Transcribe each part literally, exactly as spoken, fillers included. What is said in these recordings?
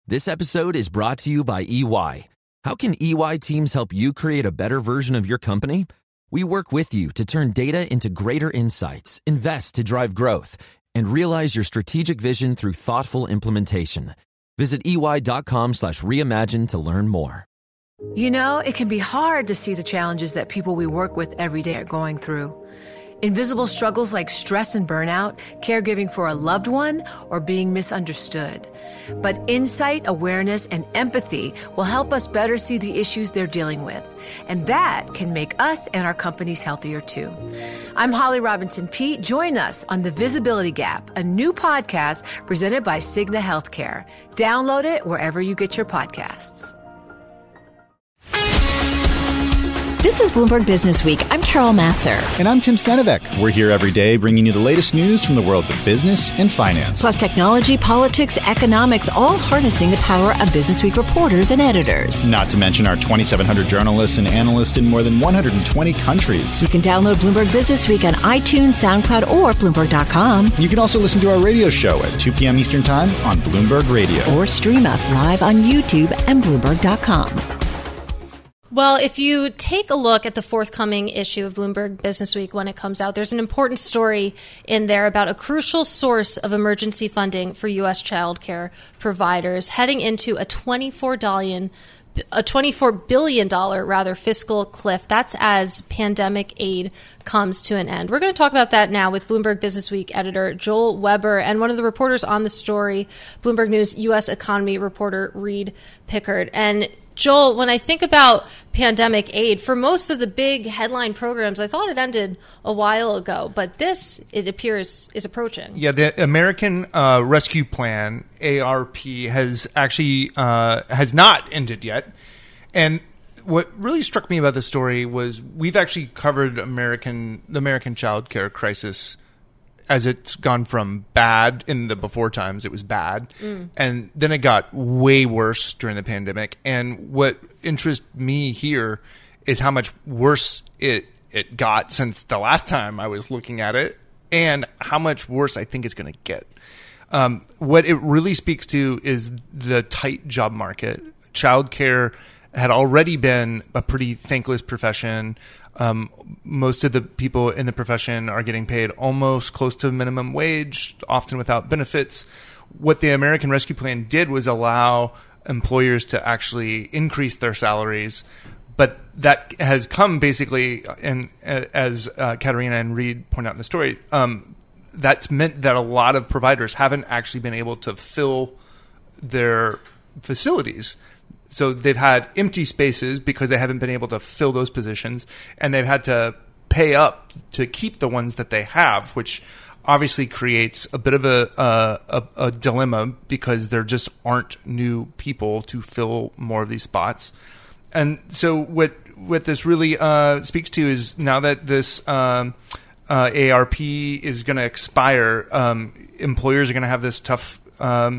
This episode is brought to you by E Y. How can E Y teams help you create a better version of your company? We work with you to turn data into greater insights, invest to drive growth, and realize your strategic vision through thoughtful implementation. Visit ey.com slash reimagine to learn more. You know, it can be hard to see the challenges that people we work with every day are going through. Invisible struggles like stress and burnout, caregiving for a loved one, or being misunderstood. But insight, awareness, and empathy will help us better see the issues they're dealing with. And that can make us and our companies healthier too. I'm Holly Robinson Peete. Join us on The Visibility Gap, a new podcast presented by Cigna Healthcare. Download it wherever you get your podcasts. This is Bloomberg Business Week. I'm Carol Massar. And I'm Tim Stanovic. We're here every day bringing you the latest news from the worlds of business and finance. Plus technology, politics, economics, all harnessing the power of Business Week reporters and editors. Not to mention our twenty-seven hundred journalists and analysts in more than one hundred twenty countries. You can download Bloomberg Business Week on iTunes, SoundCloud, or Bloomberg dot com. You can also listen to our radio show at two p.m. Eastern Time on Bloomberg Radio. Or stream us live on YouTube and Bloomberg dot com. Well, if you take a look at the forthcoming issue of Bloomberg Business Week when it comes out, there's an important story in there about a crucial source of emergency funding for U S child care providers heading into a twenty-four billion dollars a twenty-four billion dollars rather fiscal cliff. That's as pandemic aid comes to an end. We're going to talk about that now with Bloomberg Business Week editor Joel Weber and one of the reporters on the story, Bloomberg News U S economy reporter Reed Pickard. And Joel, when I think about pandemic aid, for most of the big headline programs, I thought it ended a while ago, but this, it appears, is approaching. Yeah, the American uh, Rescue Plan, A R P, has actually uh, has not ended yet. And what really struck me about this story was we've actually covered American the American child care crisis as it's gone from bad in the before times, it was bad. Mm. And then it got way worse during the pandemic. And what interests me here is how much worse it, it got since the last time I was looking at it and how much worse I think it's going to get. Um, what it really speaks to is the tight job market. Childcare had already been a pretty thankless profession. Um, most of the people in the profession are getting paid almost close to minimum wage, often without benefits. What the American Rescue Plan did was allow employers to actually increase their salaries. But that has come basically, and as uh, Katerina and Reed point out in the story, um, that's meant that a lot of providers haven't actually been able to fill their facilities. So they've had empty spaces because they haven't been able to fill those positions, and they've had to pay up to keep the ones that they have, which obviously creates a bit of a, a, a, a dilemma because there just aren't new people to fill more of these spots. And so what what this really uh, speaks to is now that this um, uh, A R P is going to expire, um, employers are going to have this tough um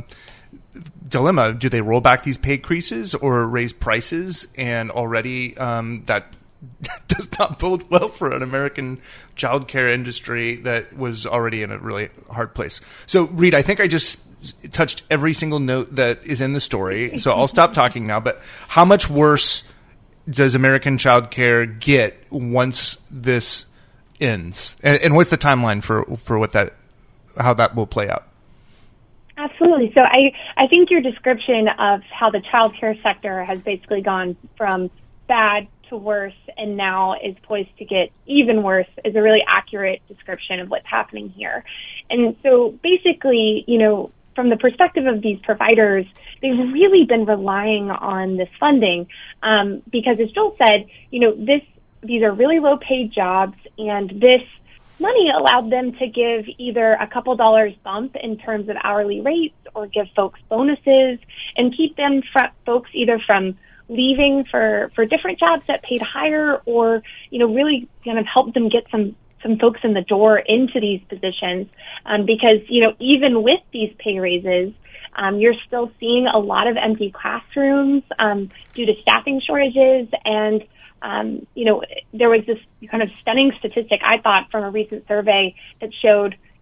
dilemma. Do they roll back these pay increases or raise prices? And already um, that does not bode well for an American childcare industry that was already in a really hard place. So, Reed, I think I just touched every single note that is in the story. So I'll stop talking now. But how much worse does American childcare get once this ends? And, and what's the timeline for for what that how that will play out? Absolutely. So I, I think your description of how the child care sector has basically gone from bad to worse and now is poised to get even worse is a really accurate description of what's happening here. And so basically, you know, from the perspective of these providers, they've really been relying on this funding um, because, as Joel said, you know, this these are really low paid jobs, and this money allowed them to give either a couple dollars bump in terms of hourly rates or give folks bonuses and keep them fr- folks either from leaving for, for different jobs that paid higher or, you know, really kind of help them get some, some folks in the door into these positions. Um, because, you know, even with these pay raises, um, you're still seeing a lot of empty classrooms um, due to staffing shortages. And Um, you know, there was this kind of stunning statistic, I thought, from a recent survey that showed,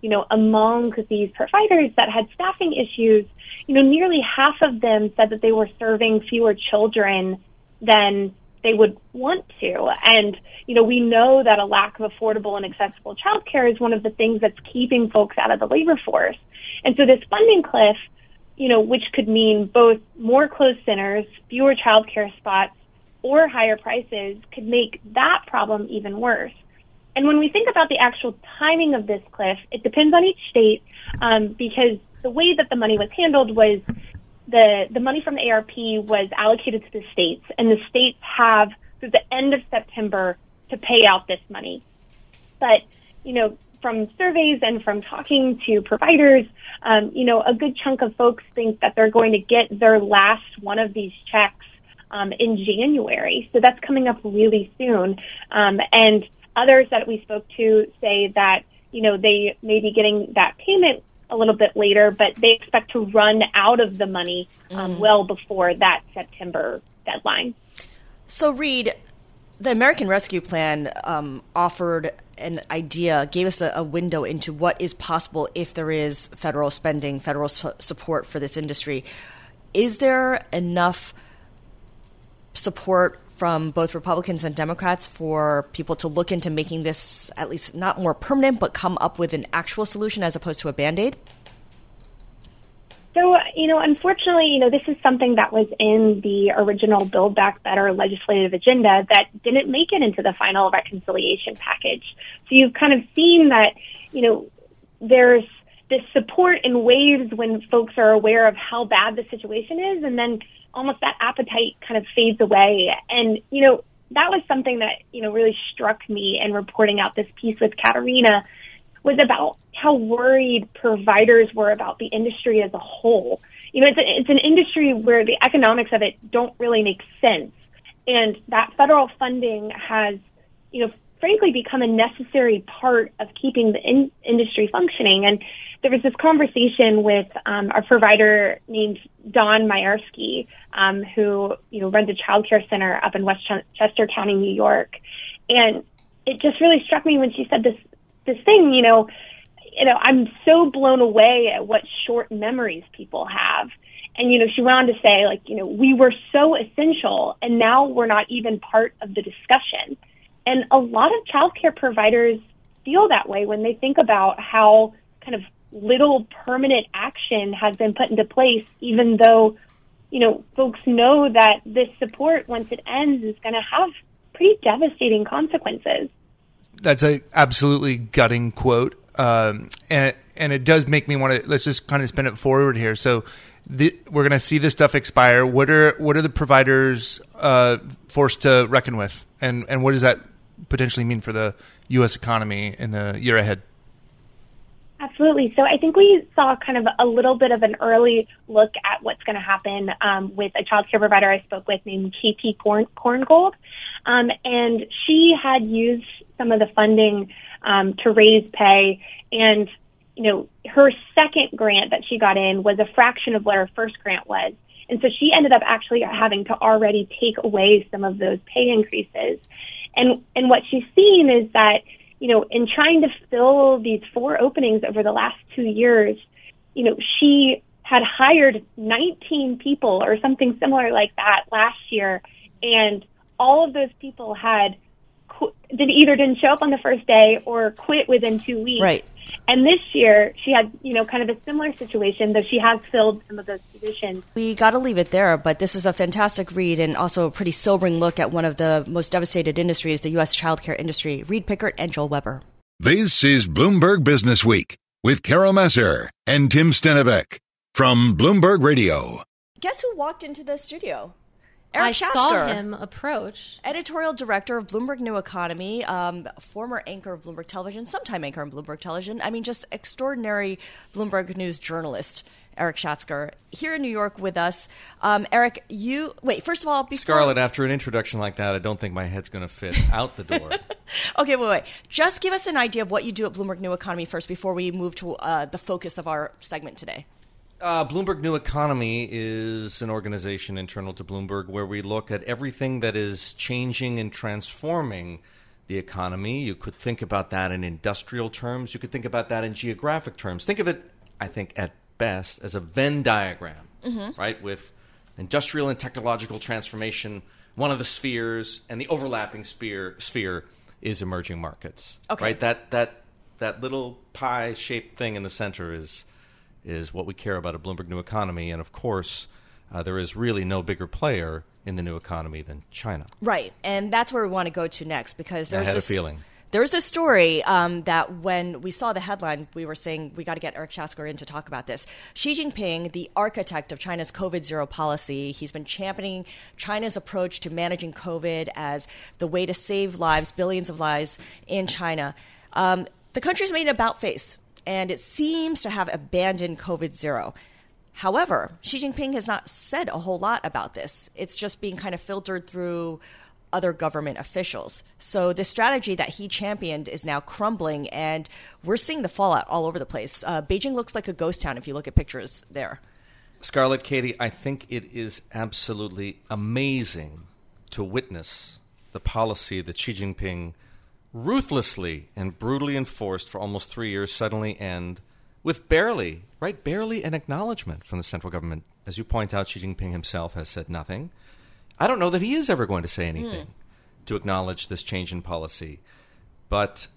you know, among these providers that had staffing issues, you know, nearly half of them said that they were serving fewer children than they would want to. And, you know, we know that a lack of affordable and accessible childcare is one of the things that's keeping folks out of the labor force. And so this funding cliff, you know, which could mean both more closed centers, fewer childcare spots, or higher prices, could make that problem even worse. And when we think about the actual timing of this cliff, it depends on each state, um, because the way that the money was handled was the the money from the A R P was allocated to the states, and the states have through the end of September to pay out this money. But, you know, from surveys and from talking to providers, um, you know, a good chunk of folks think that they're going to get their last one of these checks um, in January. So that's coming up really soon. Um, and others that we spoke to say that, you know, they may be getting that payment a little bit later, but they expect to run out of the money um, mm. well before that September deadline. So, Reed, the American Rescue Plan um, offered an idea, gave us a, a window into what is possible if there is federal spending, federal su- support for this industry. Is there enough support from both Republicans and Democrats for people to look into making this at least not more permanent, but come up with an actual solution as opposed to a Band-Aid? So, you know, unfortunately, you know, this is something that was in the original Build Back Better legislative agenda that didn't make it into the final reconciliation package. So you've kind of seen that, you know, there's this support in waves when folks are aware of how bad the situation is, and then almost that appetite kind of fades away. And, you know, that was something that, you know, really struck me in reporting out this piece with Katerina, was about how worried providers were about the industry as a whole. You know, it's, a, it's an industry where the economics of it don't really make sense. And that federal funding has, you know, frankly become a necessary part of keeping the in- industry functioning. And there was this conversation with um, a provider named Dawn Mayersky, um, who, you know, runs a childcare center up in Westchester County, New York. And it just really struck me when she said this, this thing, you know, you know, I'm so blown away at what short memories people have. And, you know, she went on to say, like, you know, we were so essential and now we're not even part of the discussion. And a lot of childcare providers feel that way when they think about how kind of little permanent action has been put into place, even though, you know, folks know that this support, once it ends, is going to have pretty devastating consequences. That's a absolutely gutting quote. Um, and, and it does make me want to, let's just kind of spin it forward here. So the, we're going to see this stuff expire. What are, what are the providers, uh, forced to reckon with? And, and what does that potentially mean for the U S economy in the year ahead? Absolutely. So I think we saw kind of a little bit of an early look at what's going to happen um, with a child care provider I spoke with named K P Korn- Korngold. Um, and she had used some of the funding um, to raise pay. And, you know, her second grant that she got in was a fraction of what her first grant was. And so she ended up actually having to already take away some of those pay increases. And and what she's seen is that, you know, in trying to fill these four openings over the last two years, you know, she had hired nineteen people or something similar like that last year. And all of those people had qu- did either didn't show up on the first day or quit within two weeks. Right. And this year, she had, you know, kind of a similar situation, though she has filled some of those positions. We got to leave it there, but this is a fantastic read and also a pretty sobering look at one of the most devastated industries, the U S childcare industry. Reed Pickert and Joel Weber. This is Bloomberg Business Week with Carol Messer and Tim Stenivek from Bloomberg Radio. Guess who walked into the studio? Eric I Schatzker, saw him approach. Editorial director of Bloomberg New Economy, um, former anchor of Bloomberg Television, sometime anchor on Bloomberg Television. I mean, just extraordinary Bloomberg News journalist, Eric Schatzker, here in New York with us. Um, Eric, you wait. First of all, before Scarlett, after an introduction like that, I don't think my head's going to fit out the door. Okay, wait, wait. Just give us an idea of what you do at Bloomberg New Economy first, before we move to uh, the focus of our segment today. Uh, Bloomberg New Economy is an organization internal to Bloomberg where we look at everything that is changing and transforming the economy. You could think about that in industrial terms. You could think about that in geographic terms. Think of it, I think, at best as a Venn diagram, mm-hmm. right, with industrial and technological transformation, one of the spheres, and the overlapping sphere, sphere is emerging markets. Okay. Right? That that that little pie-shaped thing in the center is is what we care about a Bloomberg New Economy. And, of course, uh, there is really no bigger player in the new economy than China. Right. And that's where we want to go to next, because there's I had this, a feeling. There's this story um, that when we saw the headline, we were saying we got to get Eric Schatzker in to talk about this. Xi Jinping, the architect of China's COVID zero policy, he's been championing China's approach to managing COVID as the way to save lives, billions of lives in China. Um, the country's made an about face, and it seems to have abandoned COVID zero. However, Xi Jinping has not said a whole lot about this. It's just being kind of filtered through other government officials. So the strategy that he championed is now crumbling, and we're seeing the fallout all over the place. Uh, Beijing looks like a ghost town if you look at pictures there. Scarlett, Katie, I think it is absolutely amazing to witness the policy that Xi Jinping ruthlessly and brutally enforced for almost three years suddenly end with barely, right, barely an acknowledgement from the central government. As you point out, Xi Jinping himself has said nothing. I don't know that he is ever going to say anything mm. to acknowledge this change in policy. But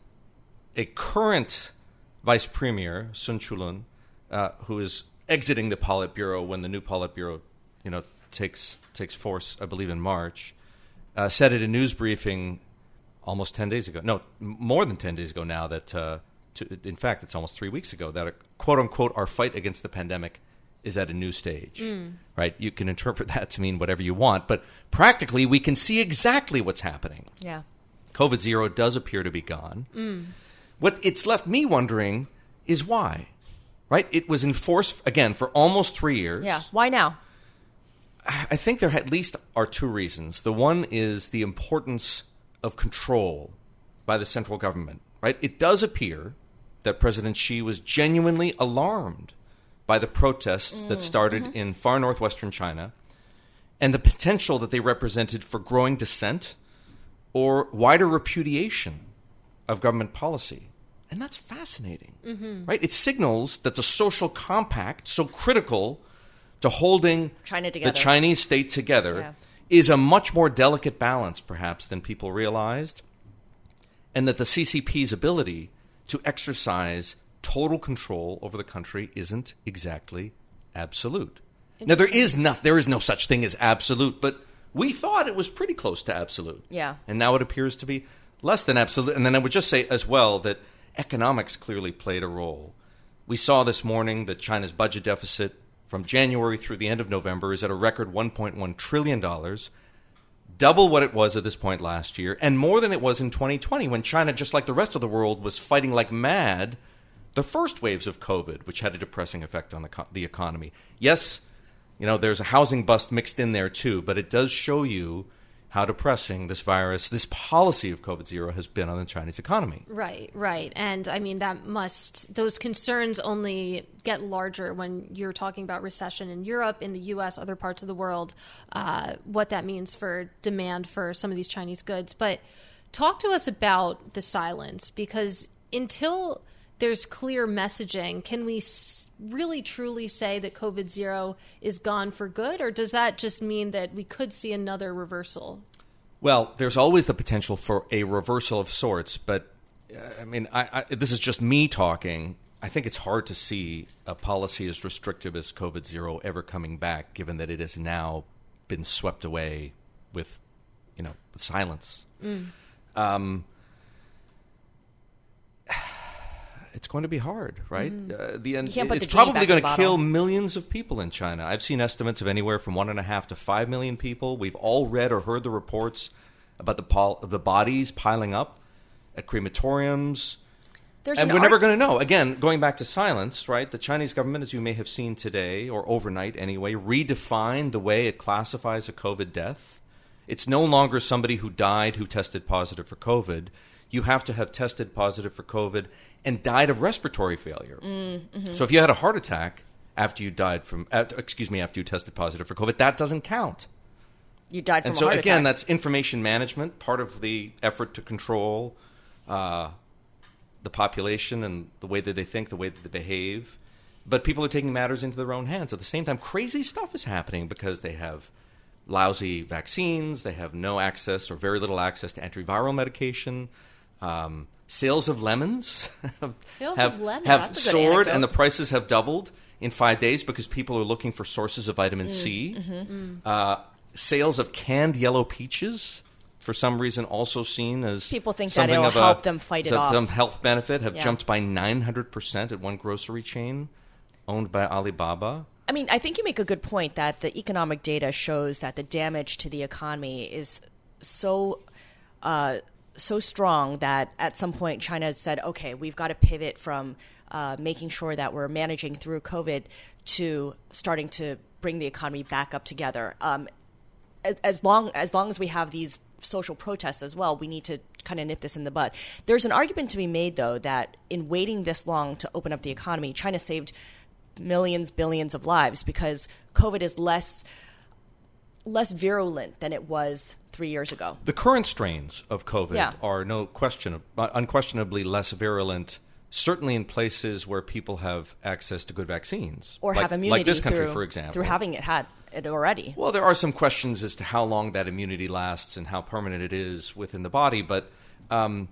a current vice premier, Sun Chulun, uh, who is exiting the Politburo when the new Politburo, you know, takes takes force, I believe, in March, uh, said at a news briefing almost ten days ago, no, more than ten days ago now, that, uh, to, in fact, it's almost three weeks ago, that, a, quote-unquote, our fight against the pandemic is at a new stage, mm. right? You can interpret that to mean whatever you want, but practically we can see exactly what's happening. Yeah. COVID zero does appear to be gone. Mm. What it's left me wondering is why, right? It was enforced, again, for almost three years. Yeah. Why now? I think there at least are two reasons. The one is the importance of control by the central government, right? It does appear that President Xi was genuinely alarmed by the protests mm, that started mm-hmm. in far northwestern China and the potential that they represented for growing dissent or wider repudiation of government policy. And that's fascinating, mm-hmm. right? It signals that the social compact, so critical to holding China together. the Chinese state together, yeah. is a much more delicate balance, perhaps, than people realized, and that the C C P's ability to exercise total control over the country isn't exactly absolute. Now, there is no, there is no such thing as absolute, but we thought it was pretty close to absolute. Yeah. And now it appears to be less than absolute. And then I would just say as well that economics clearly played a role. We saw this morning that China's budget deficit from January through the end of November is at a record one point one trillion dollars, double what it was at this point last year, and more than it was in twenty twenty when China, just like the rest of the world, was fighting like mad the first waves of COVID, which had a depressing effect on the, co- the economy. Yes, you know, there's a housing bust mixed in there too, but it does show you how depressing this virus, this policy of COVID zero has been on the Chinese economy. Right, right. And I mean, that must, those concerns only get larger when you're talking about recession in Europe, in the U S, other parts of the world, uh, what that means for demand for some of these Chinese goods. But talk to us about the silence, because until there's clear messaging, can we really truly say that COVID zero is gone for good, or does that just mean that we could see another reversal? Well, there's always the potential for a reversal of sorts, but uh, I mean, I, I, this is just me talking. I think it's hard to see a policy as restrictive as COVID zero ever coming back, given that it has now been swept away with, you know, silence. Mm. Um, It's going to be hard, right? Mm. Uh, the end, it's the probably going to kill millions of people in China. I've seen estimates of anywhere from one and a half to five million people. We've all read or heard the reports about the pol- the bodies piling up at crematoriums. There's and an we're art- never going to know. Again, going back to silence, right? The Chinese government, as you may have seen today, or overnight anyway, redefined the way it classifies a COVID death. It's no longer somebody who died who tested positive for COVID. You have to have tested positive for COVID and died of respiratory failure. Mm-hmm. So if you had a heart attack after you died from, uh, excuse me, after you tested positive for COVID, that doesn't count. You died from and a so, heart again, attack. that's information management, part of the effort to control uh, the population and the way that they think, the way that they behave. But people are taking matters into their own hands. At the same time, crazy stuff is happening because they have lousy vaccines, they have no access or very little access to antiviral medication. Um, sales of lemons Sales have, of lemons. have That's a good soared, anecdote. and the prices have doubled in five days because people are looking for sources of vitamin Mm, C. mm-hmm. Uh, sales of canned yellow peaches, for some reason, also seen as People think that something it'll of a, help them fight it some, off. some health benefit, have Yeah. jumped by nine hundred percent at one grocery chain owned by Alibaba. I mean, I think you make a good point that the economic data shows that the damage to the economy is so uh, so strong that at some point China said, okay, we've got to pivot from uh, making sure that we're managing through COVID to starting to bring the economy back up together. Um, as, as long as long as we have these social protests as well, we need to kind of nip this in the bud. There's an argument to be made, though, that in waiting this long to open up the economy, China saved millions, billions of lives because COVID is less less virulent than it was three years ago. The current strains of COVID Yeah. are no question, uh, unquestionably less virulent, certainly in places where people have access to good vaccines. Or like, have immunity like this country, through, for example. through having it had it already. Well, there are some questions as to how long that immunity lasts and how permanent it is within the body, but um,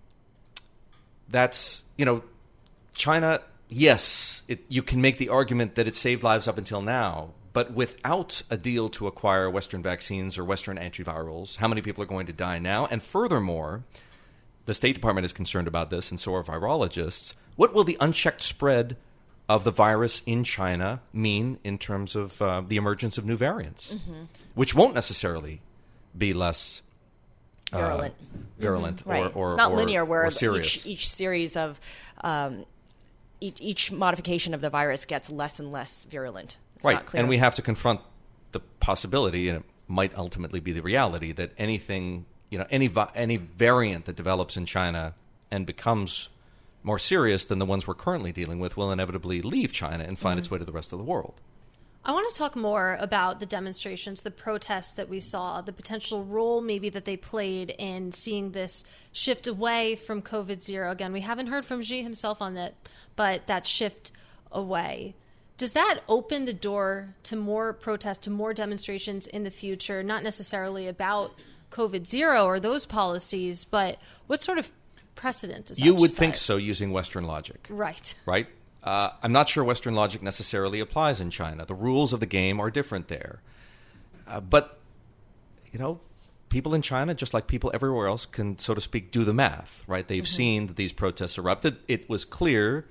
that's, you know, China, yes, it, you can make the argument that it saved lives up until now, but without a deal to acquire Western vaccines or Western antivirals, how many people are going to die now? And furthermore, the State Department is concerned about this, and so are virologists. What will the unchecked spread of the virus in China mean in terms of uh, the emergence of new variants, Mm-hmm. which won't necessarily be less uh, Virulent. virulent Mm-hmm. Right. or, or it's not or, linear where or serious. each, each series of um, each, each modification of the virus gets less and less virulent. It's right, not clear. and we have to confront the possibility, and it might ultimately be the reality, that anything, you know, any vi- any variant that develops in China and becomes more serious than the ones we're currently dealing with will inevitably leave China and find Mhm. its way to the rest of the world. I want to talk more about the demonstrations, the protests that we saw, the potential role maybe that they played in seeing this shift away from COVID zero. Again, we haven't heard from Xi himself on that, but that shift away. Does that open the door to more protests, to more demonstrations in the future, not necessarily about COVID zero or those policies, but what sort of precedent does that You would set? think so using Western logic. Right. Right? Uh, I'm not sure Western logic necessarily applies in China. The rules of the game are different there. Uh, but, you know, people in China, just like people everywhere else, can, so to speak, do the math, right? They've Mm-hmm. seen that these protests erupted. It was clear.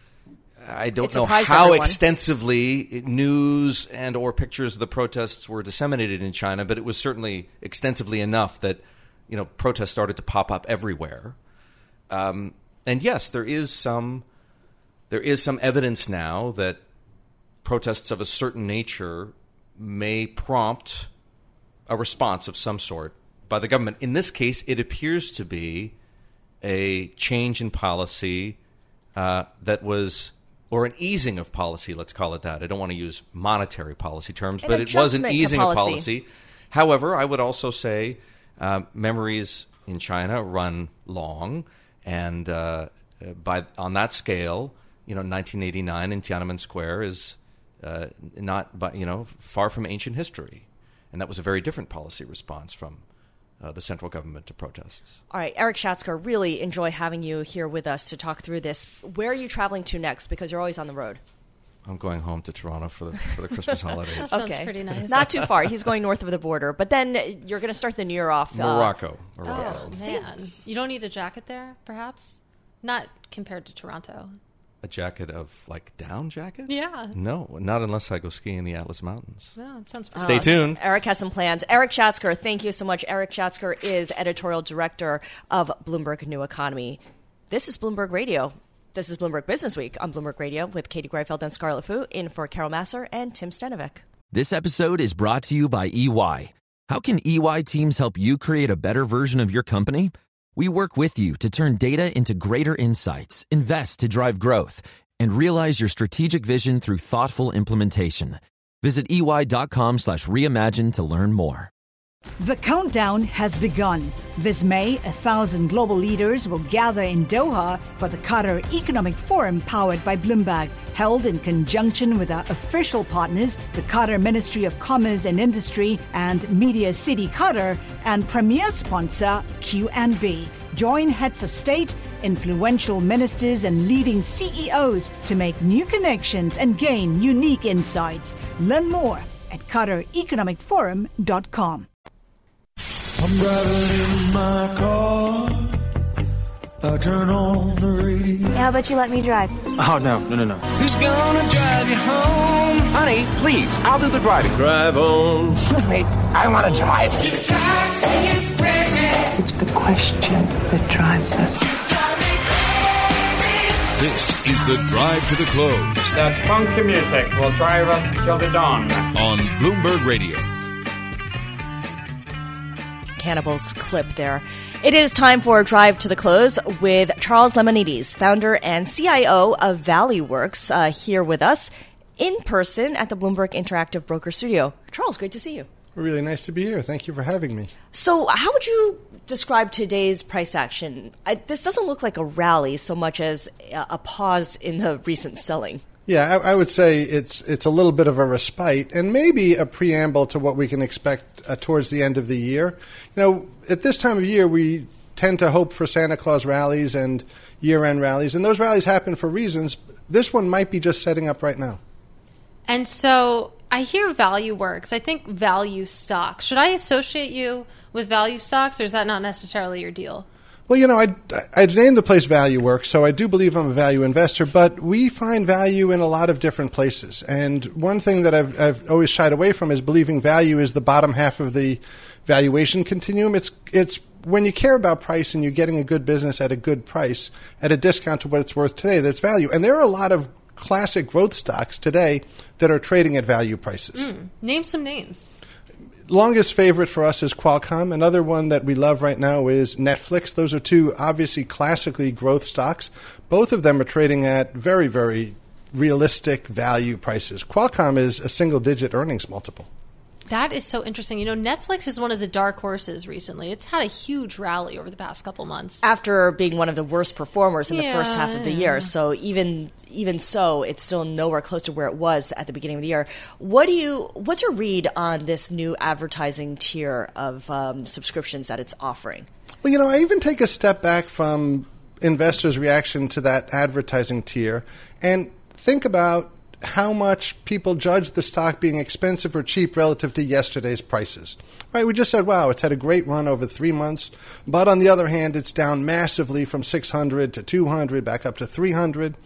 I don't It know surprised how everyone. extensively news and or pictures of the protests were disseminated in China, but it was certainly extensively enough that, you know, protests started to pop up everywhere. Um, and yes, there is some there is some evidence now that protests of a certain nature may prompt a response of some sort by the government. In this case, it appears to be a change in policy uh, that was, or an easing of policy, let's call it that. I don't want to use monetary policy terms, An but it was an adjustment to easing of policy. policy. However, I would also say uh, memories in China run long, and uh, by on that scale, you know, nineteen eighty-nine in Tiananmen Square is uh, not, but you know, far from ancient history, and that was a very different policy response from uh, the central government to protests. All right, Eric Schatzker, really enjoy having you here with us to talk through this. Where are you traveling to next? Because you're always on the road. I'm going home to Toronto for the for the Christmas holidays. That sounds pretty nice. Not too far. He's going north of the border. But then you're going to start the new year off. uh, Morocco. Morocco. Oh, man. You don't need a jacket there, perhaps? Not compared to Toronto. A jacket of, like, down jacket? Yeah. No, not unless I go skiing in the Atlas Mountains. No, it sounds pretty Stay tuned. Eric has some plans. Eric Schatzker, thank you so much. Eric Schatzker is editorial director of Bloomberg New Economy. This is Bloomberg Radio. This is Bloomberg Business Week on Bloomberg Radio with Katie Greifeld and Scarlett Fu, in for Carol Masser and Tim Stenovic. This episode is brought to you by E Y. How can E Y teams help you create a better version of your company? We work with you to turn data into greater insights, invest to drive growth, and realize your strategic vision through thoughtful implementation. Visit E Y dot com slash reimagine to learn more. The countdown has begun. This May, a thousand global leaders will gather in Doha for the Qatar Economic Forum powered by Bloomberg, held in conjunction with our official partners, the Qatar Ministry of Commerce and Industry and Media City Qatar, and premier sponsor Q and B. Join heads of state, influential ministers, and leading C E Os to make new connections and gain unique insights. Learn more at qatar economic forum dot com. I'm driving in my car. I turn on the radio. How about you let me drive? Oh, no, no, no, no. Who's gonna drive you home? Honey, please, I'll do the driving. Drive on. Excuse me, I want to drive. It's the question that drives us. This is the Drive to the Close. That funky music will drive us till the dawn. On Bloomberg Radio. Hannibal's clip there. It is time for Drive to the Close with Charles Lemonides, founder and C I O of ValueWorks, uh, here with us in person at the Bloomberg Interactive Broker Studio. Charles, great to see you. Really nice to be here. Thank you for having me. So how would you describe today's price action? I, this doesn't look like a rally so much as a, a pause in the recent selling. Yeah, I, I would say it's it's a little bit of a respite and maybe a preamble to what we can expect uh, towards the end of the year. You know, at this time of year, we tend to hope for Santa Claus rallies and year-end rallies, and those rallies happen for reasons. This one might be just setting up right now. And so I hear ValueWorks. I think value stocks. Should I associate you with value stocks, or is that not necessarily your deal? Well, you know, I I named the place ValueWorks, so I do believe I'm a value investor, but we find value in a lot of different places. And one thing that I've, I've always shied away from is believing value is the bottom half of the valuation continuum. It's it's when you care about price and you're getting a good business at a good price, at a discount to what it's worth today, that's value. And there are a lot of classic growth stocks today that are trading at value prices. Mm. Name some names. Longest favorite for us is Qualcomm. Another one that we love right now is Netflix. Those are two obviously classically growth stocks. Both of them are trading at very, very realistic value prices. Qualcomm is a single-digit earnings multiple. That is so interesting. You know, Netflix is one of the dark horses recently. It's had a huge rally over the past couple months. After being one of the worst performers in yeah, the first half of the yeah. year. So even even so, it's still nowhere close to where it was at the beginning of the year. What do you? What's your read on this new advertising tier of um, subscriptions that it's offering? Well, you know, I even take a step back from investors' reaction to that advertising tier and think about how much people judge the stock being expensive or cheap relative to yesterday's prices. Right? We just said, wow, it's had a great run over three months. But on the other hand, it's down massively from six hundred to two hundred, back up to three hundred.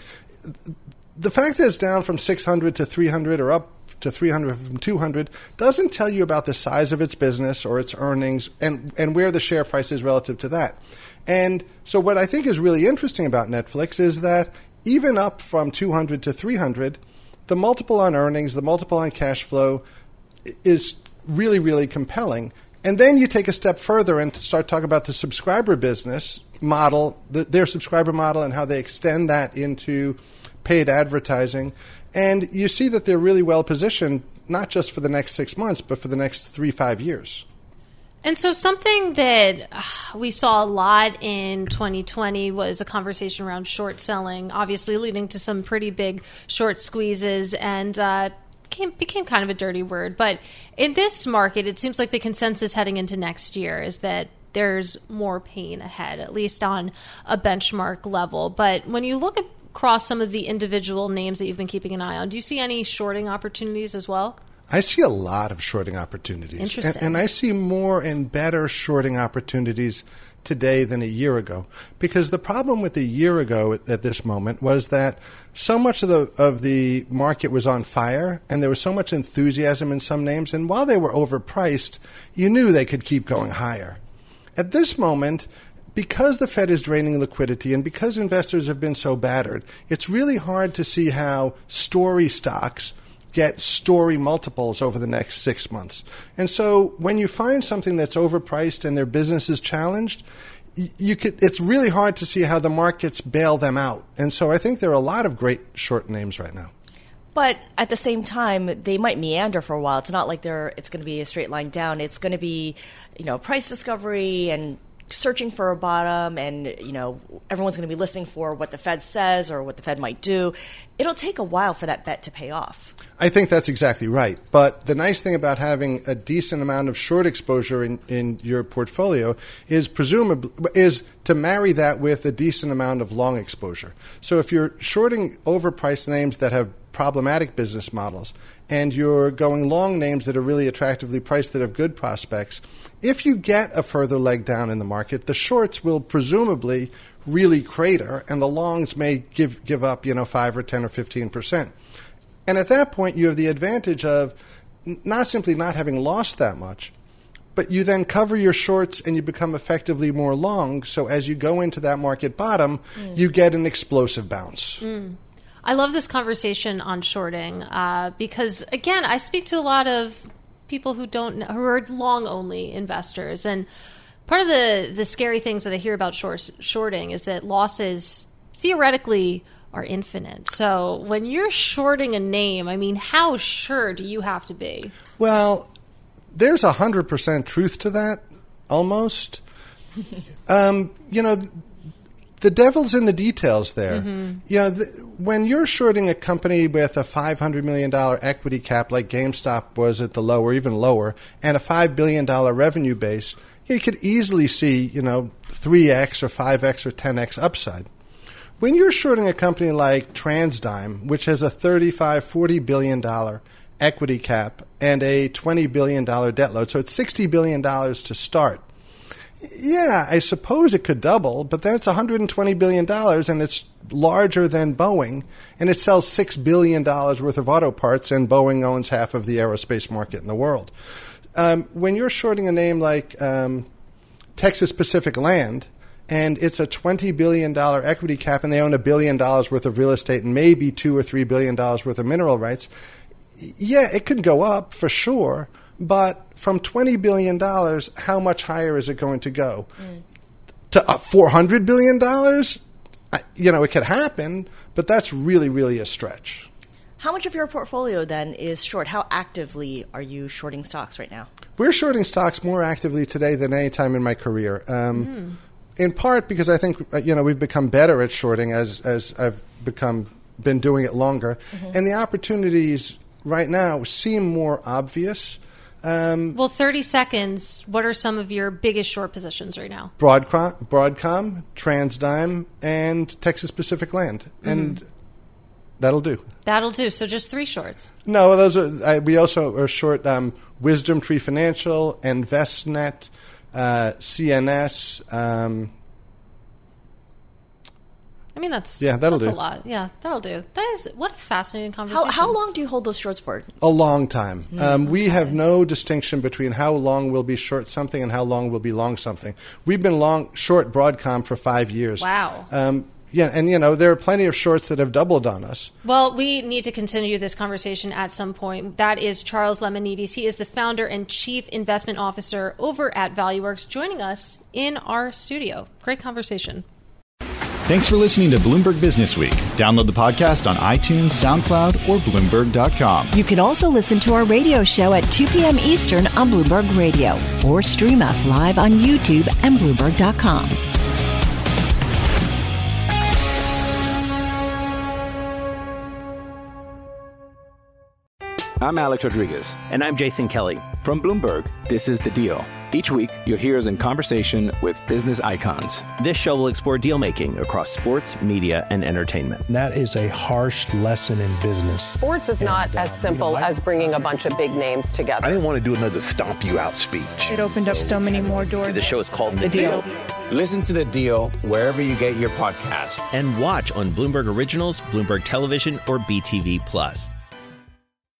The fact that it's down from six hundred to three hundred or up to three hundred from two hundred doesn't tell you about the size of its business or its earnings and, and where the share price is relative to that. And so what I think is really interesting about Netflix is that even up from two hundred to three hundred, the multiple on earnings, the multiple on cash flow is really, really compelling. And then you take a step further and start talking about the subscriber business model, the, their subscriber model, and how they extend that into paid advertising. And you see that they're really well positioned, not just for the next six months, but for the next three, five years. And so something that uh, we saw a lot in twenty twenty was a conversation around short selling, obviously leading to some pretty big short squeezes and uh, became, became kind of a dirty word. But in this market, it seems like the consensus heading into next year is that there's more pain ahead, at least on a benchmark level. But when you look across some of the individual names that you've been keeping an eye on, do you see any shorting opportunities as well? I see a lot of shorting opportunities. Interesting. And, and I see more and better shorting opportunities today than a year ago. Because the problem with a year ago at, at this moment was that so much of the of the market was on fire and there was so much enthusiasm in some names. And while they were overpriced, you knew they could keep going higher. At this moment, because the Fed is draining liquidity and because investors have been so battered, it's really hard to see how story stocks get story multiples over the next six months. And so when you find something that's overpriced and their business is challenged, you could, it's really hard to see how the markets bail them out. And so I think there are a lot of great short names right now. But at the same time, they might meander for a while. It's not like they're it's going to be a straight line down. It's going to be, you know, price discovery and searching for a bottom, and, you know, everyone's going to be listening for what the Fed says or what the Fed might do. It'll take a while for that bet to pay off. I think that's exactly right. But the nice thing about having a decent amount of short exposure in, in your portfolio is presumably is to marry that with a decent amount of long exposure. So if you're shorting overpriced names that have problematic business models, and you're going long names that are really attractively priced that have good prospects, if you get a further leg down in the market, the shorts will presumably really crater, and the longs may give give up, you know, five or ten or fifteen percent. And at that point, you have the advantage of not simply not having lost that much, but you then cover your shorts and you become effectively more long. So as you go into that market bottom, mm. you get an explosive bounce. Mm. I love this conversation on shorting uh, because, again, I speak to a lot of people who don't know, who are long-only investors. And part of the, the scary things that I hear about short, shorting is that losses theoretically are infinite. So when you're shorting a name, I mean, how sure do you have to be? Well, there's one hundred percent truth to that, almost. um, you know, th- the devil's in the details there. Mm-hmm. You know, th- when you're shorting a company with a five hundred million dollars equity cap like GameStop was at the low or even lower, and a five billion dollars revenue base, you could easily see, you know, three x or five x or ten x upside. When you're shorting a company like TransDigm, which has a thirty-five, forty billion dollars equity cap and a twenty billion dollars debt load, so it's sixty billion dollars to start. Yeah, I suppose it could double, but that's one hundred twenty billion dollars, and it's larger than Boeing, and it sells six billion dollars worth of auto parts, and Boeing owns half of the aerospace market in the world. Um, when you're shorting a name like um, Texas Pacific Land, and it's a twenty billion dollars equity cap, and they own a billion dollars worth of real estate and maybe two or three billion dollars worth of mineral rights, yeah, it could go up for sure, but from twenty billion dollars, how much higher is it going to go? Mm. To uh, four hundred billion dollars? I, you know, it could happen, but that's really, really a stretch. How much of your portfolio, then, is short? How actively are you shorting stocks right now? We're shorting stocks more actively today than any time in my career. Um, mm. In part because I think, you know, we've become better at shorting as, as I've become been doing it longer. Mm-hmm. And the opportunities right now seem more obvious. Um, well, thirty seconds, what are some of your biggest short positions right now? Broadcom, Broadcom TransDigm, and Texas Pacific Land. Mm-hmm. And that'll do. That'll do. So just three shorts. No, those are. I, we also are short um, Wisdom Tree Financial, InvestNet, uh, C N S. Um, I mean, that's yeah, that'll that's do. a lot. Yeah, that'll do. That is what a fascinating conversation. How, how long do you hold those shorts for? A long time. Mm-hmm. Um, we have no distinction between how long we'll be short something and how long we'll be long something. We've been long short Broadcom for five years. Wow. Um, yeah, and you know there are plenty of shorts that have doubled on us. Well, we need to continue this conversation at some point. That is Charles Lemonides. He is the founder and chief investment officer over at ValueWorks, joining us in our studio. Great conversation. Thanks for listening to Bloomberg Business Week. Download the podcast on iTunes, SoundCloud, or Bloomberg dot com. You can also listen to our radio show at two p.m. Eastern on Bloomberg Radio, or stream us live on YouTube and Bloomberg dot com. I'm Alex Rodriguez. And I'm Jason Kelly. From Bloomberg, this is The Deal. Each week, you'll hear us in conversation with business icons. This show will explore deal-making across sports, media, and entertainment. That is a harsh lesson in business. Sports is not and, uh, as simple you know, I, as bringing a bunch of big names together. I didn't want to do another stomp you out speech. It opened up so many more doors. The show is called The, the deal. deal. Listen to The Deal wherever you get your podcast. And watch on Bloomberg Originals, Bloomberg Television, or B T V Plus.